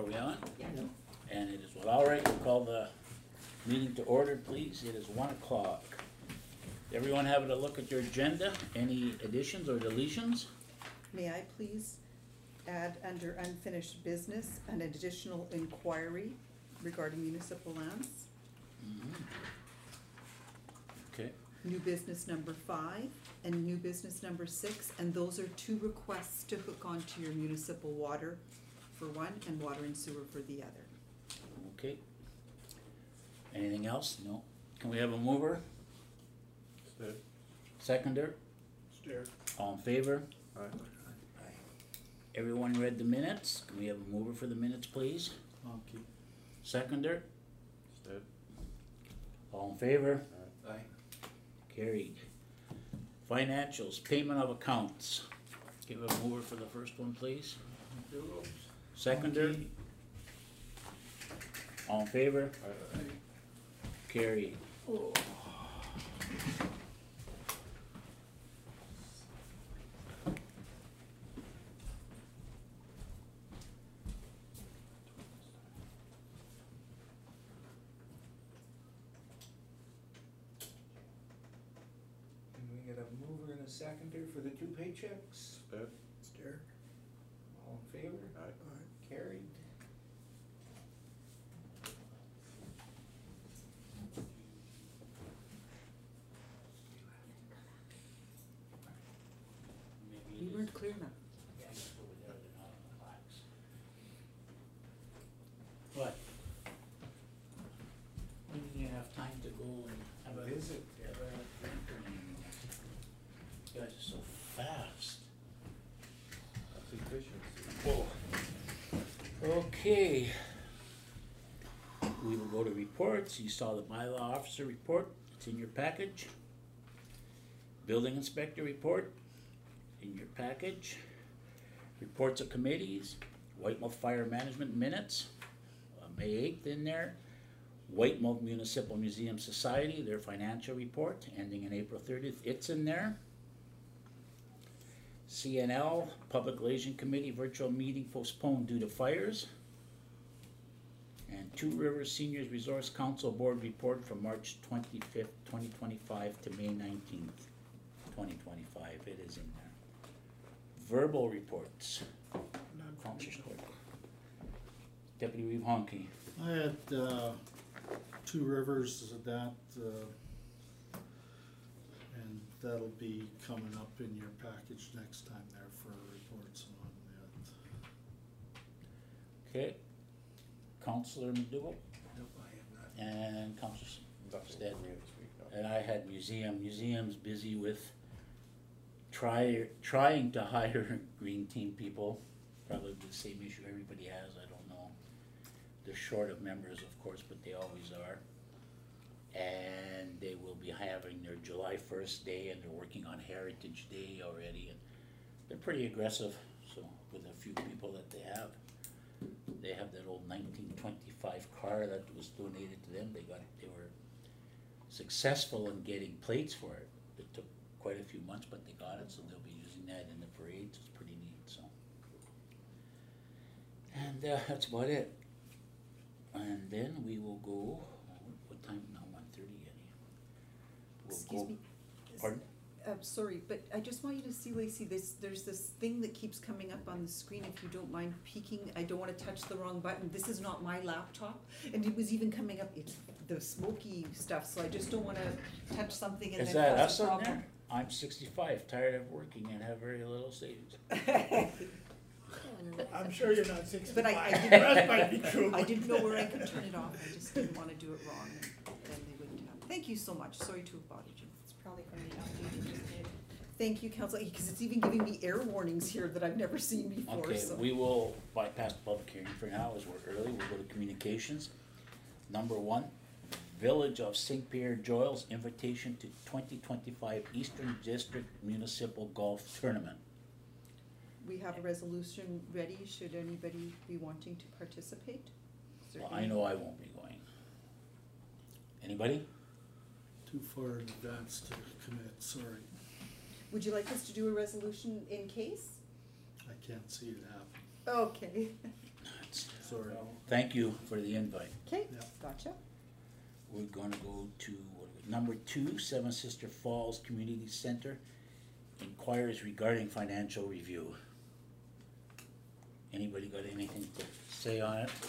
we on? Yeah. And it is well, all right, we'll call the meeting to order, please. It is 1 o'clock. Everyone having a look at your agenda? Any additions or deletions? May I please add under unfinished business an additional inquiry regarding municipal lands? Okay, New business number 5 and new business number 6, and those are 2 requests to hook onto your municipal water for one and water and sewer for the other. okay. Anything else? No. Can we have a mover? Stead. Seconder? Steer. All in favor? Aye. Everyone read the minutes? Can we have a mover for the minutes, please? Honky. Seconder? Stead. All in favor? Aye. Carried. Financials, payment of accounts. Give a mover for the first one, please. Seconder? All in favor? Aye. Carried. Can we get a mover and a seconder for the 2 paychecks? Stead. Steer. All in favor? Aye. Carried. Maybe You it weren't is- clear enough. Yeah, it's over there, they're not on the plaques. What? When do you have time to go and have a Visit. have a drink or anything? You guys are so fast. That's efficiency. Whoa. Okay. We will go to reports. You saw the bylaw officer report. It's in your package. Building inspector report, in your package. Reports of committees, Whitemouth Fire Management minutes, May 8th in there. Whitemouth Municipal Museum Society, their financial report, ending in April 30th, it's in there. CNL, Public Relations Committee, virtual meeting postponed due to fires. And Two Rivers Seniors Resource Council Board report from March 25th, 2025 to May 19th, 2025, it is in there. Verbal reports. Councilor Clerk. Deputy Reeve Honky. I had Two Rivers that, and that'll be coming up in your package next time there for reports on that. Okay. Councilor McDougal Nope, I have not. and Councilor Nothing Stead. for me this week, no. And I had museum's busy with trying to hire green team people, probably the same issue everybody has, I don't know. They're short of members, of course, but they always are. And they will be having their July 1st day, and they're working on Heritage Day already, and they're pretty aggressive, so with a few people that they have. They have that old 1925 car that was donated to them, they were successful in getting plates for it. It took quite a few months, but they got it, so they'll be using that in the parades. It's pretty neat, so. And that's about it. And then we will go, what time now, 1:30 We'll Excuse go- me. Pardon? Sorry, but I just want you to see, Lacey, there's this thing that keeps coming up on the screen, if you don't mind peeking. I don't wanna touch the wrong button. This is not my laptop, and it was even coming up, it's the smoky stuff, so I just don't wanna touch something and Is then that cause us a on problem. there? I'm 65, tired of working and have very little savings. I'm sure you're not 65. But I The didn't, rest might be true. I didn't know where I could turn it off, I just didn't wanna do it wrong, and then they wouldn't have. Thank you so much, sorry to have bothered you. It's probably from the update you just did. Thank you, Council, because it's even giving me air warnings here that I've never seen before, Okay, so. we will bypass the public hearing for now, as we're early, we'll go to communications. Number 1, Village of St. Pierre Joyles invitation to 2025 Eastern District Municipal Golf Tournament. We have a resolution ready, should anybody be wanting to participate? Is there Well, I any- know I won't be going. Anybody? Too far in advance to commit, sorry. Would you like us to do a resolution in case? I can't see it happen. Okay. sorry. Thank you for the invite. Okay, Yeah. gotcha. We're gonna go to number 2, Seven Sister Falls Community Center, inquiries regarding financial review. Anybody got anything to say on it?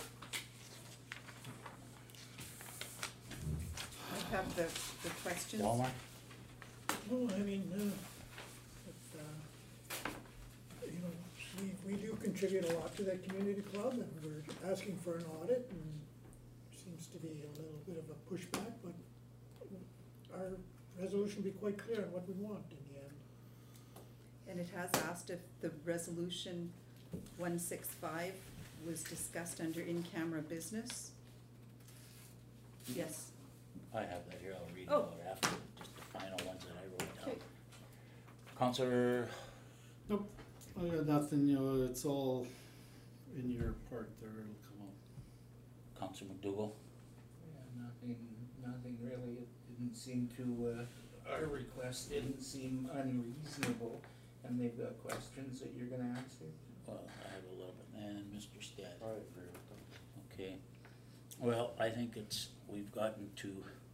I have the questions. Walmart? Well, I mean, if, you know, we do contribute a lot to that community club, and we're asking for an audit, and seems to be a little bit of a pushback, but our resolution be quite clear on what we want in the end. And it has asked if the resolution 165 was discussed under in-camera business. Yes. I have that here, I'll read it Oh. out after, just the final ones that I wrote down. Okay. Counselor, Nope, I got nothing, you know, it's all in your part there, it'll come up. Counselor McDougal? Yeah, nothing really, it didn't seem to, our request didn't seem unreasonable, and they've got questions that you're gonna ask here. Well, I have a little bit, and Mr. Stead. I agree with them. Okay, well, I think we've gotten to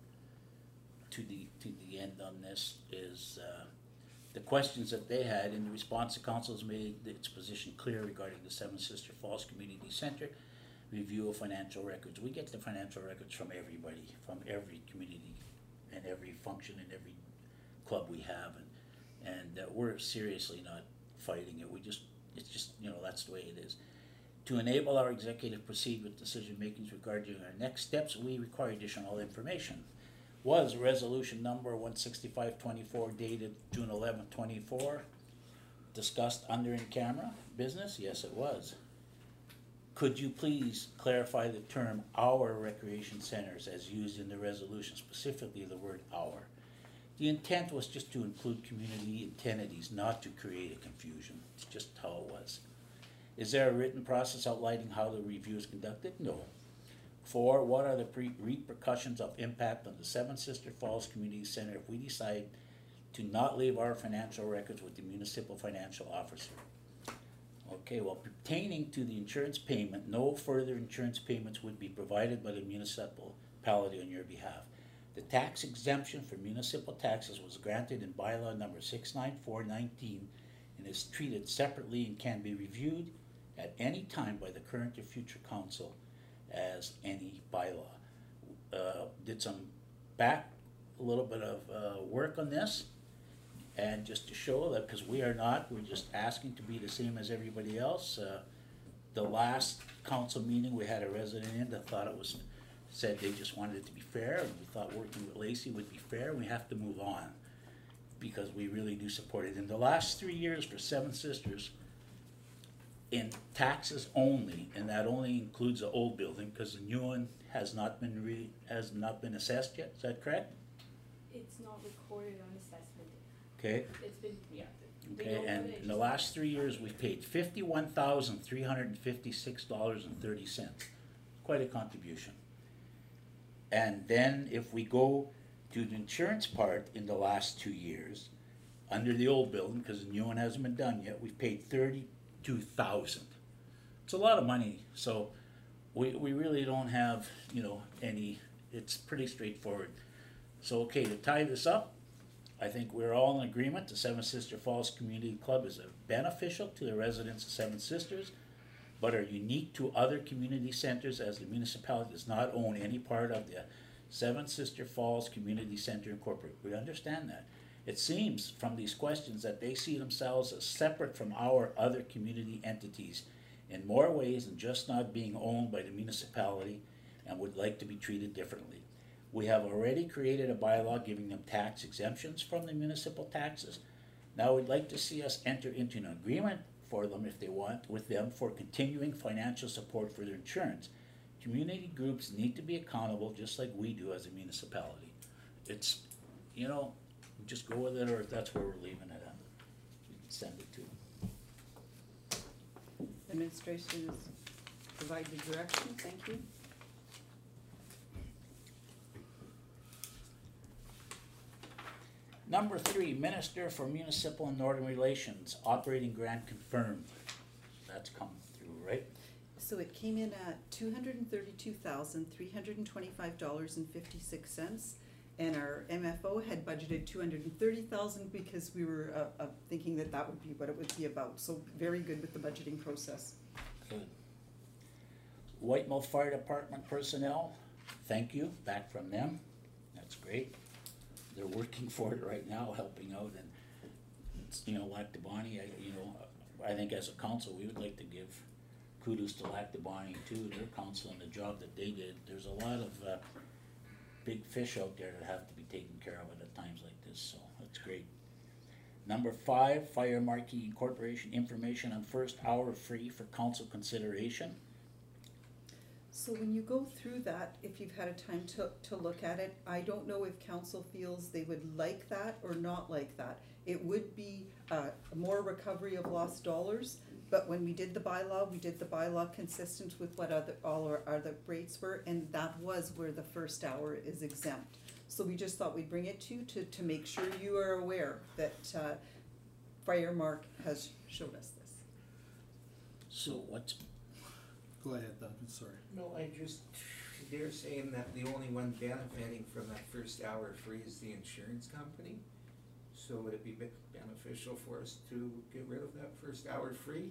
the end on this is, the questions that they had in the response to council's made its position clear regarding the Seven Sister Falls Community Center review of financial records. We get the financial records from everybody, from every community and every function and every club we have, and we're seriously not fighting it. It's just, you know, that's the way it is. To enable our executive to proceed with decision makings regarding our next steps, we require additional information. Was resolution number 16524 dated June 11th, 24 discussed under in camera business? Yes, it was. Could you please clarify the term "our recreation centers" as used in the resolution, specifically the word "our"? The intent was just to include community entities, not to create a confusion. It's just how it was. Is there a written process outlining how the review is conducted? No. 4, what are the repercussions of impact on the Seven Sister Falls Community Center if we decide to not leave our financial records with the municipal financial officer? Okay, well, pertaining to the insurance payment, no further insurance payments would be provided by the municipality on your behalf. The tax exemption for municipal taxes was granted in bylaw number 69419 and is treated separately and can be reviewed at any time by the current or future council as any bylaw. Did some a little bit of work on this, and just to show that, because we're just asking to be the same as everybody else. The last council meeting, we had a resident in that said they just wanted it to be fair, and we thought working with Lacey would be fair. We have to move on, because we really do support it. In the last 3 years for Seven Sisters, in taxes only, and that only includes the old building, because the new one has not been assessed yet, is that correct? It's not recorded on assessment. Okay, It's been, yeah. they okay, don't and put it, in the just- last 3 years, we've paid $51,356.30, quite a contribution. And then if we go to the insurance part in the last 2 years, under the old building, because the new one hasn't been done yet, we've paid $32,000. It's a lot of money, so we really don't have, you know, it's pretty straightforward. So, okay, to tie this up, I think we're all in agreement. The Seven Sister Falls Community Club is beneficial to the residents of Seven Sisters, but are unique to other community centers, as the municipality does not own any part of the Seven Sister Falls Community Center Incorporated. We understand that. It seems from these questions that they see themselves as separate from our other community entities in more ways than just not being owned by the municipality, and would like to be treated differently. We have already created a bylaw giving them tax exemptions from the municipal taxes. Now we'd like to see us enter into an agreement for them, if they want, with them for continuing financial support for their insurance. Community groups need to be accountable just like we do as a municipality. It's, you know, just go with it, or if that's where we're leaving it at, you can send it to them. Administration has provided direction, thank you. Number 3, Minister for Municipal and Northern Relations, operating grant confirmed. That's come through, right? So it came in at $232,325.56, and our MFO had budgeted $230,000 because we were thinking that that would be what it would be about. So very good with the budgeting process. Good. Whitemouth Fire Department personnel, thank you, back from them, that's great. They're working for it right now, helping out, and, Lac Du Bonte, I think as a council, we would like to give kudos to Lac Du Bonte too, their council and the job that they did. There's a lot of, big fish out there that have to be taken care of at times like this, so that's great. Number 5, Fire Marquee Corporation information on first hour free for council consideration. So when you go through that, if you've had a time to look at it, I don't know if council feels they would like that or not like that. It would be more recovery of lost dollars, but when we did the bylaw consistent with what all our other rates were, and that was where the first hour is exempt. So we just thought we'd bring it to you to make sure you are aware that Firemark has showed us this. So what's, Go ahead, Doug, I'm sorry. No, they're saying that the only one benefiting from that first hour free is the insurance company. So would it be beneficial for us to get rid of that first hour free?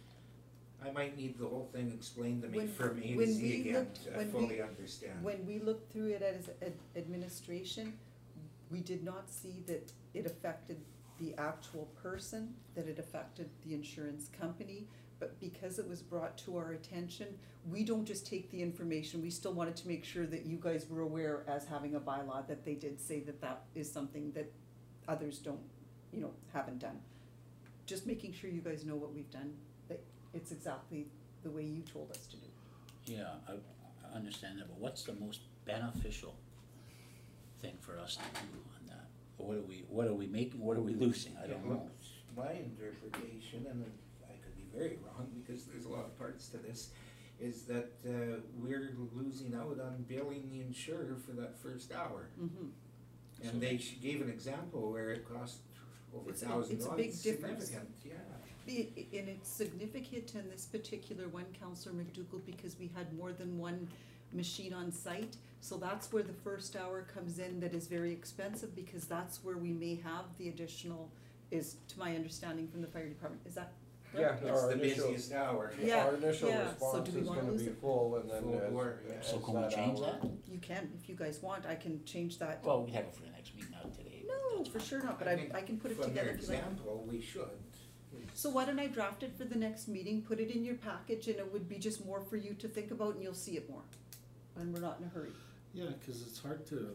I might need the whole thing explained to me from A to when Z we again looked- to when we- fully understand. When we looked through it as administration, we did not see that it affected the actual person, that it affected the insurance company. But because it was brought to our attention, we don't just take the information, we still wanted to make sure that you guys were aware as having a bylaw that they did say that that is something that others don't, haven't done. Just making sure you guys know what we've done, that it's exactly the way you told us to do. yeah, I understand that, but what's the most beneficial thing for us to do on that? What are we making, what are we losing, I don't know. My interpretation, and I could be very wrong because there's a lot of parts to this, is that we're losing out on billing the insurer for that first hour. Mm-hmm. And they gave an example where it cost over $1,000. It's a big difference. Significant, yeah. And it's significant in this particular one, Councillor McDougall, because we had more than one machine on site. So that's where the first hour comes in, that is very expensive, because that's where we may have the additional, is to my understanding from the fire department, is that Yeah, correct? It's our the initial, busiest hour. Yeah, our initial yeah. So response do we is wanna gonna lose be it? full, and then Full bore, yeah. as So can we that change hour- that? You can, if you guys want, I can change that. Well, we have it for the next meeting, not today. but No, that's for fine. sure not, but think I can put it from together their if you like. example, we should. So why don't I draft it for the next meeting, put it in your package, and it would be just more for you to think about, and you'll see it more. And we're not in a hurry. Yeah, cause it's hard to,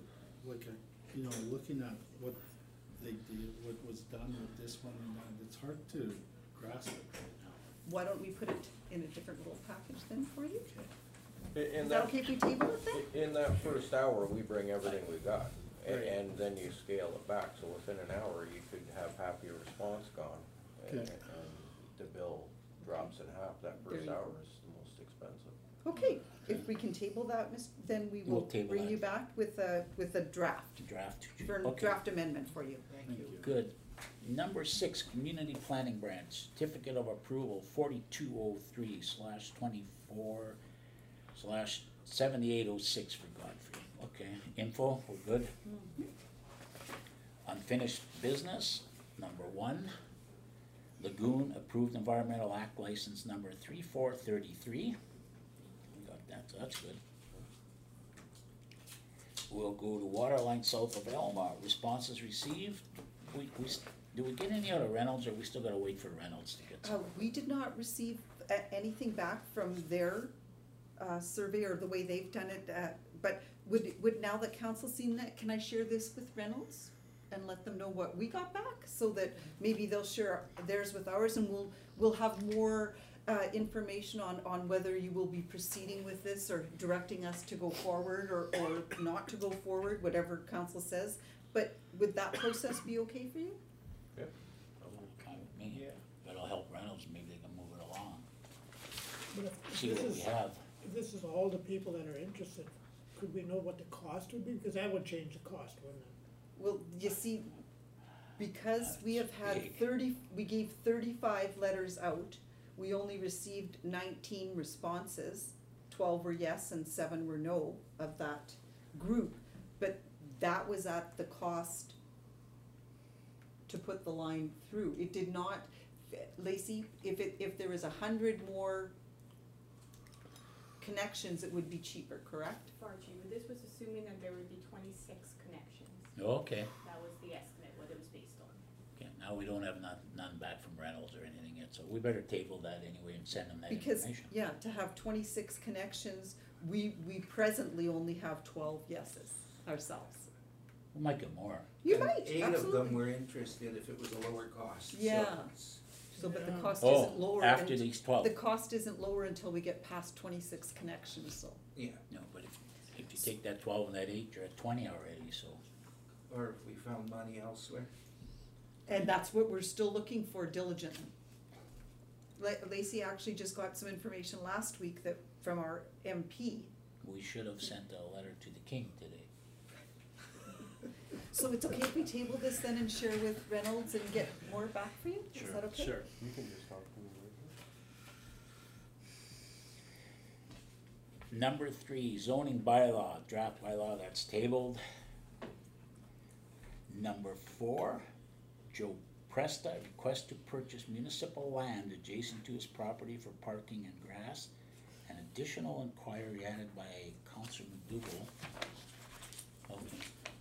looking at what they did, what was done with this one and that, it's hard to grasp it right now. Why don't we put it in a different little package then for you? Okay. In Is that okay if we table it then? In that first hour, we bring everything we got, Right. and then you scale it back, so within an hour, you could have half your response gone. And Okay. the bill drops in half, that There first you go. hour is the most expensive. Okay, if we can table that, then we will We'll table bring that. you back with a draft, To draft. for a Okay. draft amendment for you. Thank you. Good. Number 6, Community Planning Branch, Certificate of Approval 4203/24/7806 for Godfrey. Okay, info, we're good. Unfinished business, number 1, Lagoon Approved Environmental Act License number 3433. We got that, so that's good. We'll go to Waterline south of Elma, responses received. Do we get any out of Reynolds, or we still gotta wait for Reynolds to get some? We did not receive anything back from their survey or the way they've done it, but would now that council's seen that, can I share this with Reynolds? And let them know what we got back, so that maybe they'll share theirs with ours, and we'll have more information on whether you will be proceeding with this or directing us to go forward or not to go forward, whatever council says. But would that process be okay for you? Fine with me. Yeah. That'll help Reynolds, maybe they can move it along, But see what we have. if this is all the people that are interested, could we know what the cost would be? Because that would change the cost, wouldn't it? Well, you see, because we have had Big. we gave 35 letters out, we only received 19 responses. 12 were yes and 7 were no of that group. But that was at the cost to put the line through. It did not, Lacey, if there was 100 more connections, it would be cheaper, correct? Far cheaper. This was assuming that there would be 26 connections. Okay, That was the estimate, what it was based on. okay, now we don't have none back from Reynolds or anything yet, so we better table that anyway and send them that Because, information. yeah, to have 26 connections, we presently only have 12 yeses ourselves. We might get more. You And might, 8 of them absolutely. were interested if it was a lower cost, so Yeah. it's- So, but the Yeah. cost Oh, isn't lower. after unt- these 12. The cost isn't lower until we get past 26 connections, so. yeah, No, but if you take that 12 and that 8, you're at 20 already, so. or if we found money elsewhere. And that's what we're still looking for diligently. Lacey actually just got some information last week that, from our MP. We should have sent a letter to the king today. So it's okay if we table this then and share with Reynolds and get more back for you? Is Sure, that okay? sure. You can just talk to me later. Number 3, zoning bylaw, draft bylaw, that's tabled. Number 4, Joe Presta, request to purchase municipal land adjacent to his property for parking and grass. An additional inquiry added by Councilor McDougal. Okay,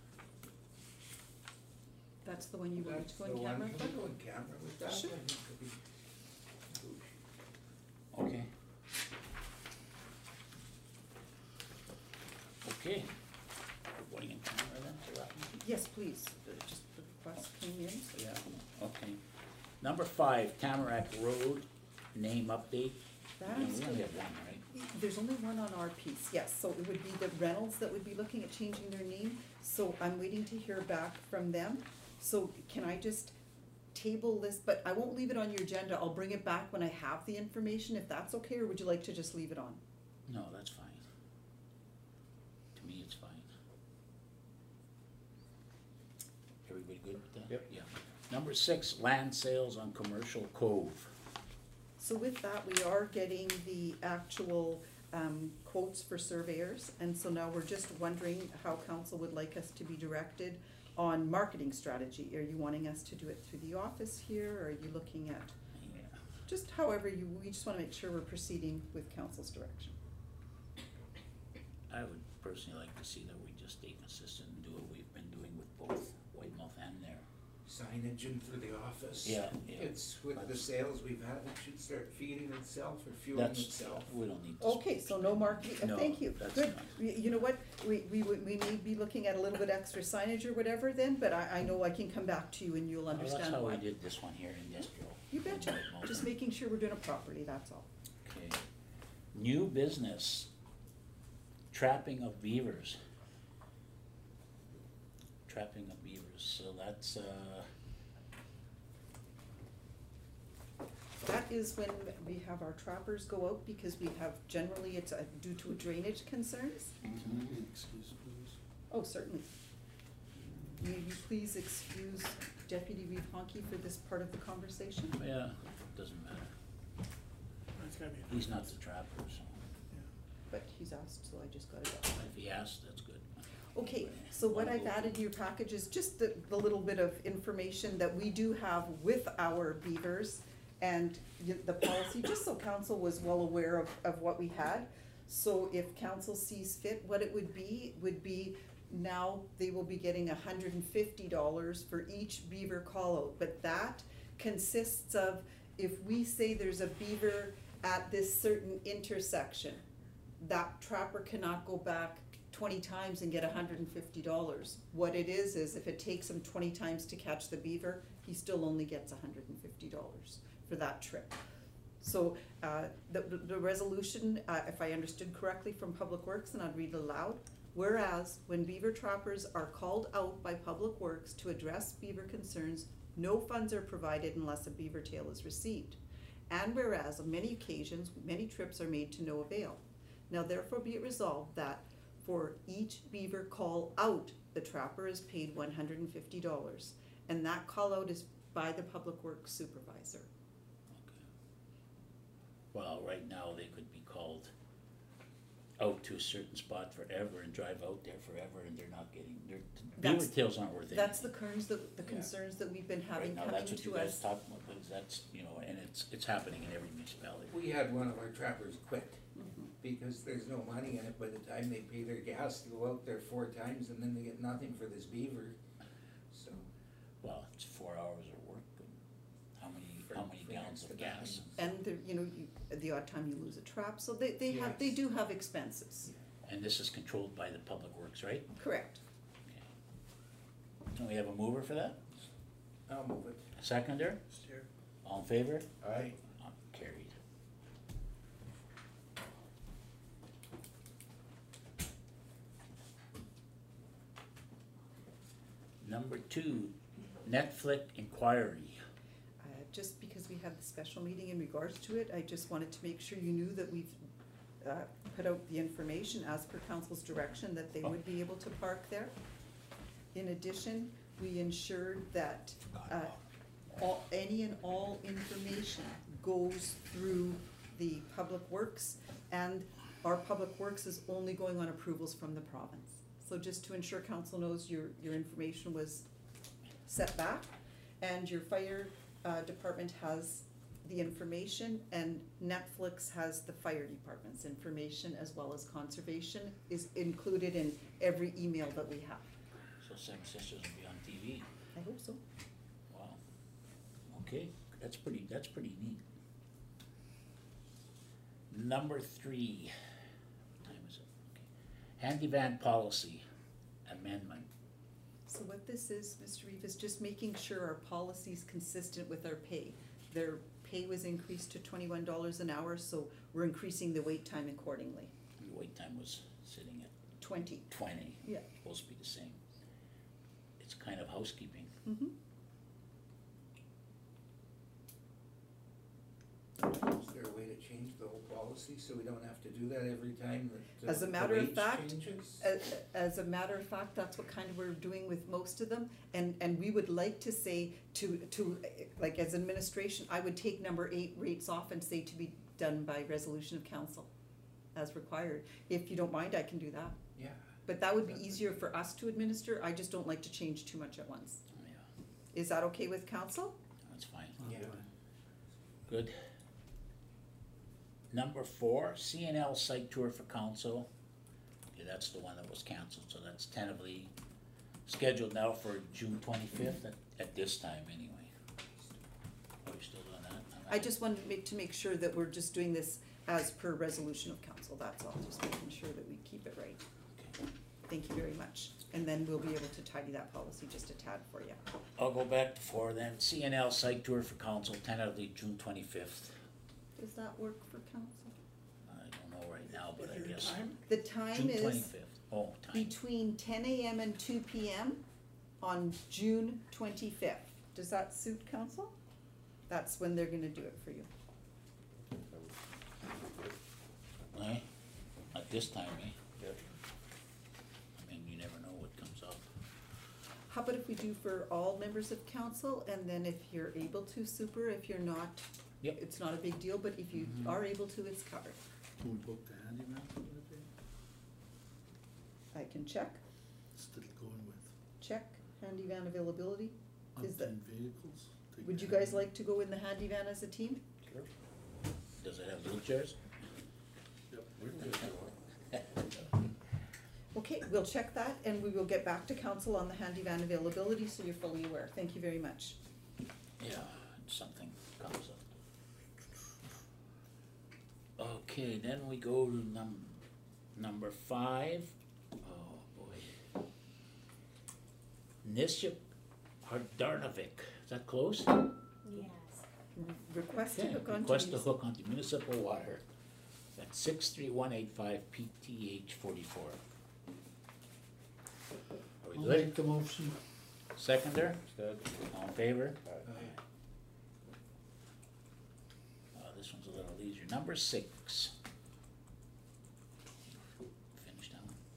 That's the one you wanted That's to go the on one, camera can for? we go on camera with that? Sure. I think it'd be- okay. Okay, we're going in camera then for that one? Yes, please. Just the request came in. Yeah, okay. Number 5, Tamarack Road, name update. That Yeah, is we only good. have one, right? There's only one on our piece, yes, so it would be the Reynolds that would be looking at changing their name, so I'm waiting to hear back from them. So can I just table this, but I won't leave it on your agenda, I'll bring it back when I have the information, if that's okay, or would you like to just leave it on? No, that's fine. To me, it's fine. Everybody good with that? Yep. Yeah. Number 6, land sales on Commercial Cove. So with that, we are getting the actual quotes for surveyors, and so now we're just wondering how council would like us to be directed on marketing strategy. Are you wanting us to do it through the office here, or are you looking at, Yeah. just however we just wanna make sure we're proceeding with council's direction. I would personally like to see that we just stay consistent and do what we've been doing with both Whitemouth and there. Signage in through the office. Yeah, yeah. It's with the sales we've had, it should start feeding itself or fueling That's, itself. we don't need to. Okay, so no marketing, No, thank you, that's good. fine. You know what, we may be looking at a little bit extra signage or whatever then, but I know I can come back to you and you'll Well, that's understand how why. we did this one here, industrial. You betcha, Whitemouth. just making sure we're doing it properly, that's all. Okay. New business, trapping of beavers. Trapping of beavers, so that's, That is when we have our trappers go out, because we have, generally it's due to drainage concerns. Excuse please. Oh, certainly. May you please excuse Deputy Reeve Honky for this part of the conversation? yeah, doesn't matter. That's gotta be. He's not the trapper, so But he's asked, so I just got it out. if he asks, that's good. Okay, so what I've added in your package is just the little bit of information that we do have with our beavers and the policy, just so council was well aware of what we had. So if council sees fit, what it would be now they will be getting $150 for each beaver call out, but that consists of, if we say there's a beaver at this certain intersection, that trapper cannot go back 20 times and get $150. What it is if it takes him 20 times to catch the beaver, he still only gets $150 for that trip. So the resolution, if I understood correctly from Public Works, and I'd read it aloud, whereas when beaver trappers are called out by Public Works to address beaver concerns, no funds are provided unless a beaver tail is received. And whereas on many occasions, many trips are made to no avail. Now therefore be it resolved that for each beaver call out, the trapper is paid $150, and that call out is by the Public Works supervisor. Well, right now, they could be called out to a certain spot forever and drive out there forever, and they're not getting, beaver That's- tails aren't worth anything. That's the concerns that, Yeah. we've been having Right now, coming that's what you to guys us. talk about, because that's, and it's happening in every municipality. We had one of our trappers quit Mhm. because there's no money in it. By the time they pay their gas to go out there 4 times, and then they get nothing for this beaver, so. Well, it's 4 hours of work, and how many For gallons next of to gas? And the, the odd time you lose a trap, so they Yes. do have expenses, And this is controlled by the Public Works, right? correct? Okay. And we have a mover for that? I'll move it. Seconder? Steer. All in favor? Aye. Carried. Number 2, Netflix inquiry. Just because we had the special meeting in regards to it, I just wanted to make sure you knew that we've put out the information as per council's direction that they would be able to park there. In addition, we ensured that any and all information goes through the Public Works, and our Public Works is only going on approvals from the province. So just to ensure council knows your information was set back, and your fire department has the information, and Netflix has the fire department's information, as well as conservation is included in every email that we have. So Seven Sisters will be on TV. I hope so. Wow. Okay, that's pretty neat. Number 3, what time is it? Okay. Handy van policy amendment. So what this is, Mr. Reeve, is just making sure our policy is consistent with our pay. Their pay was increased to $21 an hour, so we're increasing the wait time accordingly. The wait time was sitting at 20. 20. Yeah. Supposed to be the same. It's kind of housekeeping. Mm-hmm. Is there a way to change the whole policy so we don't have to do that every time that As a the matter of wage fact, changes? As a matter of fact, that's what kind of we're doing with most of them, and we would like to say like as administration, I would take number 8 rates off and say to be done by resolution of council as required. If you don't mind, I can do that. Yeah. But that would be easier for us to administer, I just don't like to change too much at once. Yeah, Is that okay with council? that's fine. Yeah. Good. Number 4, CNL site tour for council. Okay, that's the one that was canceled, so that's tentatively scheduled now for June 25th at this time anyway. Are we still doing that? I just wanted to make sure that we're just doing this as per resolution of council, that's all, just making sure that we keep it right. Okay. Thank you very much, and then we'll be able to tidy that policy just a tad for you. I'll go back to 4 then. CNL site tour for council, tentatively June 25th. Does that work for council? I don't know right now, but I Is there a guess. time? The time June is 25th. Oh, time. between 10 a.m. and 2 p.m. on June 25th. Does that suit council? That's when they're gonna do it for you. Eh? At this time, eh? Yep. I mean, you never know what comes up. How about if we do for all members of council, and then if you're able to, super, if you're not, Yep. it's not a big deal, but if you Mhm. are able to, it's covered. Can we book the handyman for that day? I can check, Still going with check handy van availability. Is that- umpteen vehicles? Take Would you the guys handyman. like to go in the handy van as a team? Sure. Does it have wheelchairs? Yep. We can just do it. Okay, we'll check that, and we will get back to council on the handy van availability, so you're fully aware. Thank you very much. Yeah, something comes up. Okay, then we go to number 5. Oh, boy. Niship Hardarnovic, is that close? Yes. Request to Okay, hook onto. request to hook onto municipal water. That's 63185 PTH 44. Are we I'll good? make the motion. Seconder, Instead, all in favor? Aye. This one's a little easier. Number 6. Finish that one.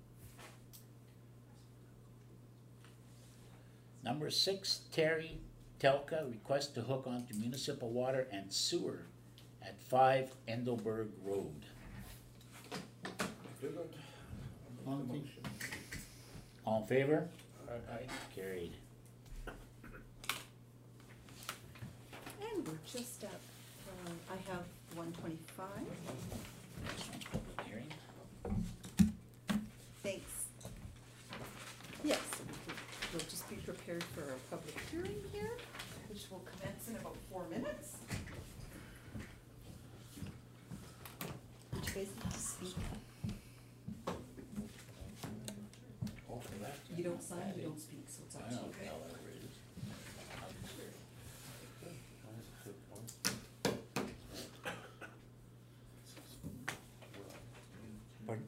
Number 6, Terry Telka request to hook onto municipal water and sewer at 5 Endelberg Road. Honky. All in favor? Aye. Carried. And we're just at, I have 125. Next one's public hearing. Thanks. Yes, we'll just be prepared for our public hearing here, which will commence in about 4 minutes. Would you guys like to speak? Oh, for that. You don't sign, you don't speak, so it's up I to know, you. whatever it is. Pardon?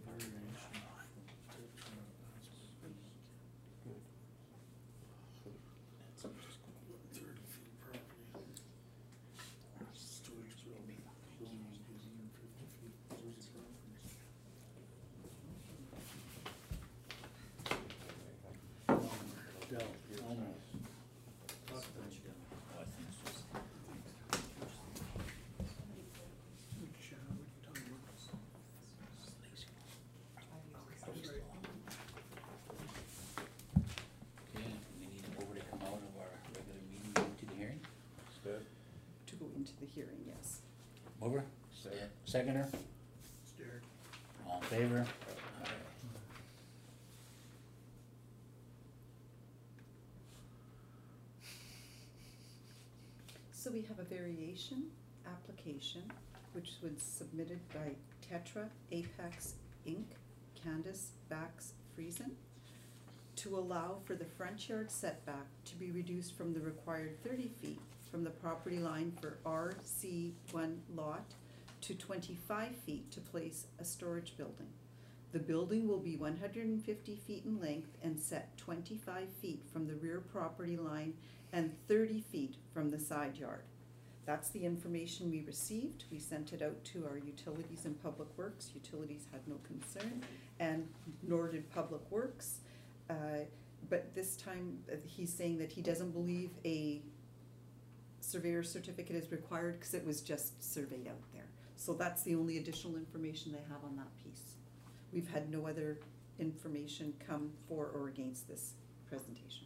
Okay, we need over to come out of our regular meeting into the hearing. Stood. To go into the hearing, yes. Mover? Second. Seconder? Stewart. All in favor? Aye. So we have a variation application, which was submitted by Tetra Apex Inc., Candace Bax Friesen, to allow for the front yard setback to be reduced from the required 30 feet from the property line for RC1 lot to 25 feet to place a storage building. The building will be 150 feet in length and set 25 feet from the rear property line and 30 feet from the side yard. That's the information we received. We sent it out to our utilities and public works. Utilities had no concern, and nor did public works. But this time, he's saying that he doesn't believe a surveyor certificate is required because it was just surveyed out there. So that's the only additional information they have on that piece. We've had no other information come for or against this presentation.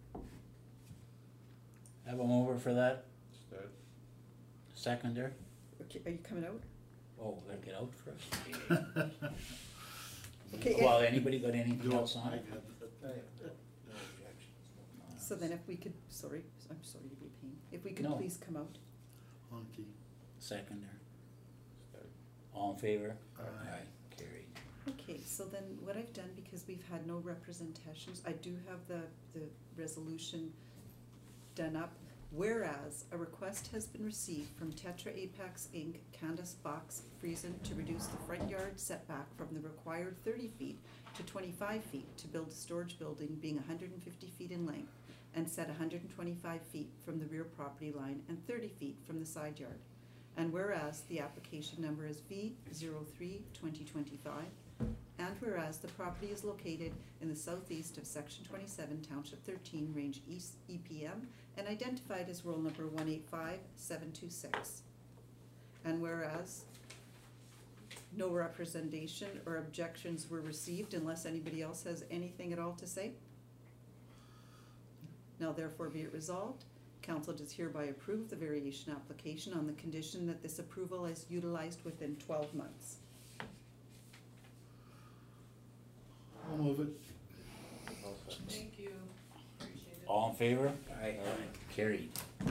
Have a mover for that? Stood. Seconder? Okay, are you coming out? Oh, we gotta get out first. Okay, Well, anybody got anything else on it? so then if we could, sorry, I'm sorry to be a pain. If we could No. please come out. Honky. Seconder? Stood. All in favor? Aye. Carried. Okay, so then what I've done, because we've had no representations, I do have the resolution done up. Whereas a request has been received from Tetra Apex Inc., Candace Box Friesen, to reduce the front yard setback from the required 30 feet to 25 feet to build a storage building being 150 feet in length and set 125 feet from the rear property line and 30 feet from the side yard. And whereas the application number is V03-2025, and whereas the property is located in the southeast of Section 27, Township 13, Range East EPM, and identified as roll number 185726. And whereas no representation or objections were received, unless anybody else has anything at all to say. Now therefore be it resolved, council does hereby approve the variation application on the condition that this approval is utilized within 12 months. I'll move it. I'll second. Thank you, appreciate it. All in favor? Aye. Carried.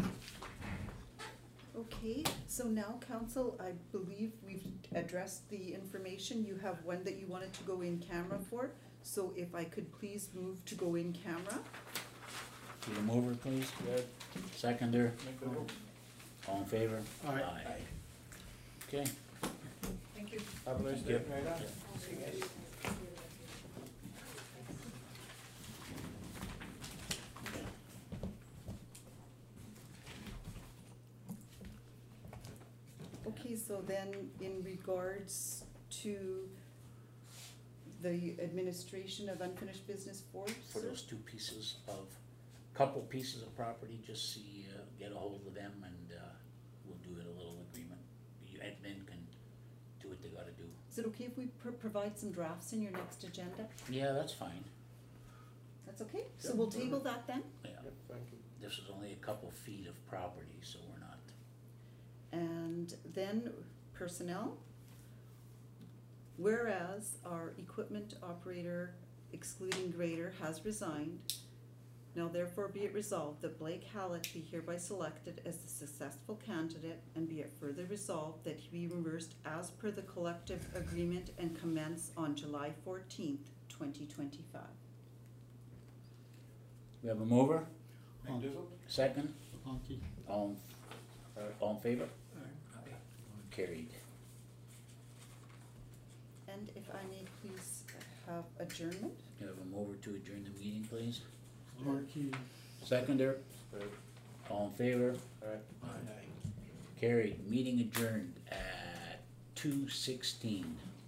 Okay, so now council, I believe we've addressed the information. You have one that you wanted to go in camera for. So if I could please move to go in camera. Need a mover, please? Good. Seconder? Make the move. All in favor? Aye. Okay. Thank you. Have a nice day. Yep. Night. See you guys. Okay, so then in regards to the administration of unfinished business for For those two pieces of couple pieces of property, just see, get a hold of them and, we'll do it a little agreement. You admin can do what they gotta do. Is it okay if we provide some drafts in your next agenda? Yeah, that's fine, That's okay? So Yep. we'll table that then? yeah. Yep, thank you. This is only a couple feet of property, so we're not, And then personnel. Whereas our equipment operator excluding grader has resigned, now therefore be it resolved that Blake Hallett be hereby selected as the successful candidate, and be it further resolved that he be reversed as per the collective agreement and commence on July 14th, 2025. we have a mover, Honky, second, honky. all, all in favor? Aye. Carried. And if I may please have adjournment? You have a mover to adjourn the meeting, please? Honky. Seconder, Right. all in favor? Alright, Carried, meeting adjourned at 2:16.